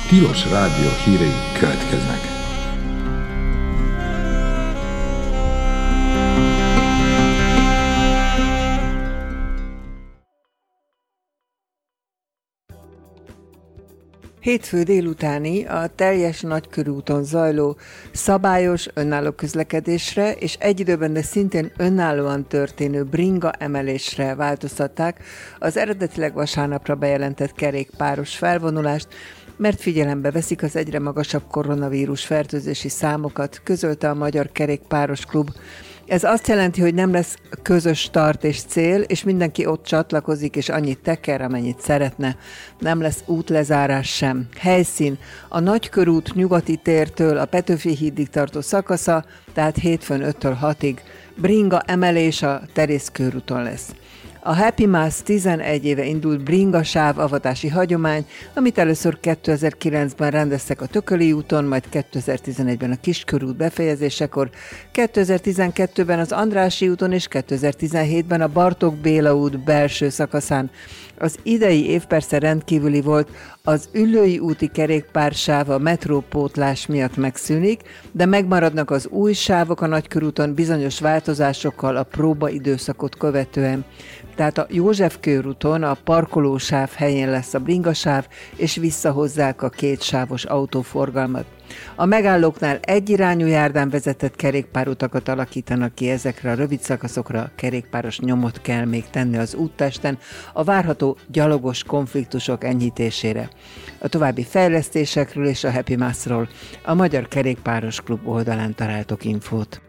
Tilos Rádió hírei következnek. Hétfő délutáni a teljes nagykörúton zajló szabályos önálló közlekedésre és egy időben, de szintén önállóan történő bringa emelésre változtatták az eredetileg vasárnapra bejelentett kerékpáros felvonulást, mert figyelembe veszik az egyre magasabb koronavírus fertőzési számokat, közölte a Magyar Kerékpáros Klub. Ez azt jelenti, hogy nem lesz közös start és cél, és mindenki ott csatlakozik, és annyit teker, amennyit szeretne. Nem lesz útlezárás sem. Helyszín: a Nagykörút nyugati tértől a Petőfi hídig tartó szakasza, tehát hétfőn 5-től 6-ig. Bringa emelés a Terész körúton lesz. A Happy Mass 11 éve indult bringa sávavatási hagyomány, amit először 2009-ben rendeztek a Tököli úton, majd 2011-ben a Kiskörút befejezésekor, 2012-ben az Andrássy úton és 2017-ben a Bartók Béla út belső szakaszán. Az idei év persze rendkívüli volt, az Üllői úti kerékpársáv a metrópótlás miatt megszűnik, de megmaradnak az új sávok a Nagykörúton bizonyos változásokkal a próbaidőszakot követően. Tehát a József körúton a parkolósáv helyén lesz a bringasáv, és visszahozzák a kétsávos autóforgalmat. A megállóknál egyirányú járdán vezetett kerékpárutakat alakítanak ki, ezekre a rövid szakaszokra kerékpáros nyomot kell még tenni az úttesten a várható gyalogos konfliktusok enyhítésére. A további fejlesztésekről és a Happy Massról a Magyar Kerékpáros Klub oldalán találtok infót.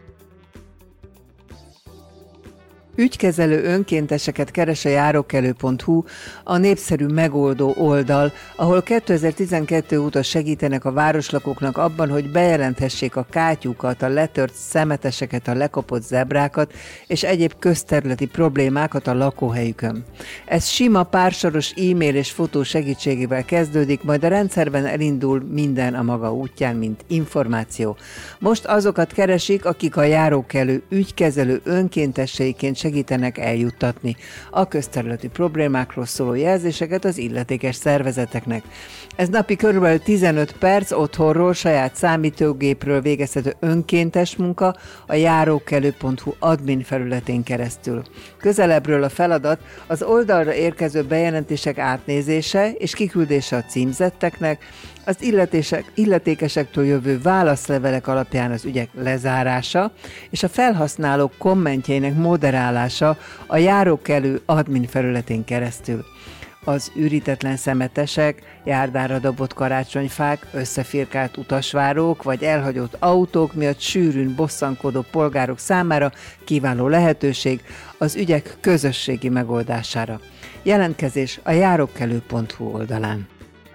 Ügykezelő önkénteseket keres a járókelő.hu, a népszerű megoldó oldal, ahol 2012 óta segítenek a városlakóknak abban, hogy bejelenthessék a kátyúkat, a letört szemeteseket, a lekopott zebrákat és egyéb közterületi problémákat a lakóhelyükön. Ez sima pársoros e-mail és fotó segítségével kezdődik, majd a rendszerben elindul minden a maga útján, mint információ. Most azokat keresik, akik a járókelő ügykezelő önkénteseiként segítenek eljuttatni a közterületi problémákról szóló jelzéseket az illetékes szervezeteknek. Ez napi körülbelül 15 perc otthonról, saját számítógépről végezhető önkéntes munka a járókelő.hu admin felületén keresztül. Közelebbről a feladat az oldalra érkező bejelentések átnézése és kiküldése a címzetteknek, az illetékesektől jövő válaszlevelek alapján az ügyek lezárása és a felhasználók kommentjeinek moderálása a járókelő admin felületén keresztül. Az ürítetlen szemetesek, járdára dobott karácsonyfák, összefirkált utasvárók vagy elhagyott autók miatt sűrűn bosszankodó polgárok számára kiváló lehetőség az ügyek közösségi megoldására. Jelentkezés a járókelő.hu oldalán.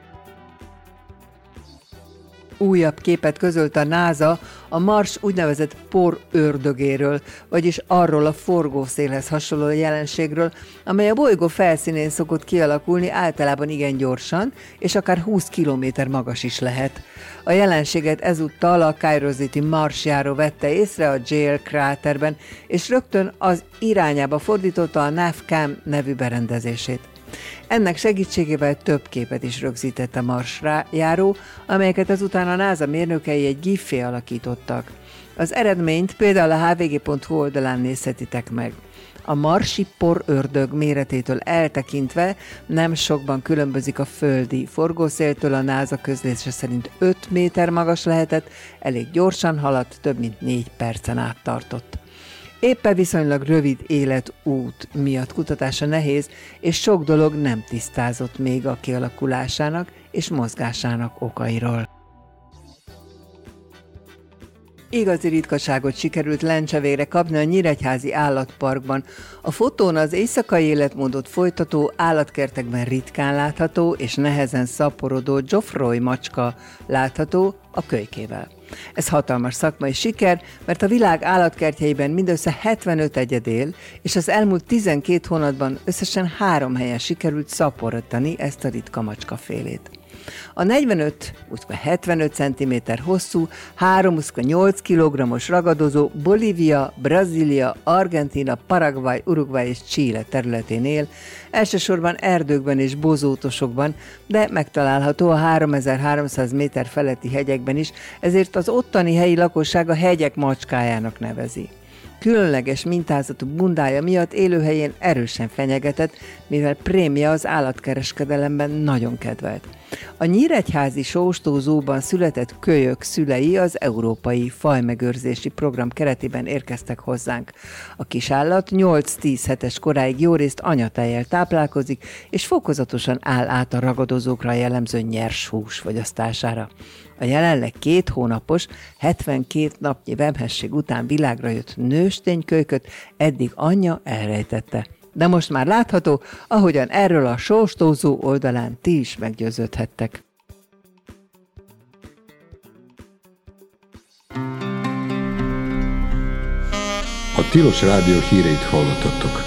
Újabb képet közölt a NASA a Mars úgynevezett porördögéről, vagyis arról a forgószélhez hasonló jelenségről, amely a bolygó felszínén szokott kialakulni általában igen gyorsan, és akár 20 km magas is lehet. A jelenséget ezúttal a Curiosity marsjáró vette észre a JL kráterben, és rögtön az irányába fordította a NAVCAM nevű berendezését. Ennek segítségével több képet is rögzített a marsjáró, amelyeket azután a NASA mérnökei egy GIF-é alakítottak. Az eredményt például a hvg.hu oldalán nézhetitek meg. A marsi porördög méretétől eltekintve nem sokban különbözik a földi forgószéltől, a NASA közlése szerint 5 méter magas lehetett, elég gyorsan haladt, több mint 4 percen át tartott. Éppen viszonylag rövid életút miatt kutatása nehéz, és sok dolog nem tisztázott még a kialakulásának és mozgásának okairól. Igazi ritkaságot sikerült lencsevére kapni a Nyíregyházi állatparkban. A fotón az éjszakai életmódot folytató, állatkertekben ritkán látható és nehezen szaporodó Geoffroy macska látható a kölykével. Ez hatalmas szakmai siker, mert a világ állatkertjeiben mindössze 75 egyed él, és az elmúlt 12 hónapban összesen 3 helyen sikerült szaporítani ezt a ritka macskafélét. A 45-75 cm hosszú, 3-8 kg-os ragadozó Bolívia, Brazília, Argentína, Paraguay, Uruguay és Chile területén él, elsősorban erdőkben és bozótosokban, de megtalálható a 3300 méter feletti hegyekben is, ezért az ottani helyi lakosság a hegyek macskájának nevezi. Különleges mintázatú bundája miatt élőhelyén erősen fenyegetett, mivel prémia az állatkereskedelemben nagyon kedvelt. A Nyíregyházi Sóstózóban született kölyök szülei az Európai Fajmegőrzési Program keretében érkeztek hozzánk. A kisállat 8-10 hetes koráig jórészt anyatejjel táplálkozik, és fokozatosan áll át a ragadozókra jellemző nyers hús fogyasztására. A jelenleg 2 hónapos, 72 napnyi vemhesség után világra jött nősténykölyköt eddig anyja elrejtette. De most már látható, ahogyan erről a Sóstózó oldalán ti is meggyőződhettek. A Tilos Rádió híreit hallottattok.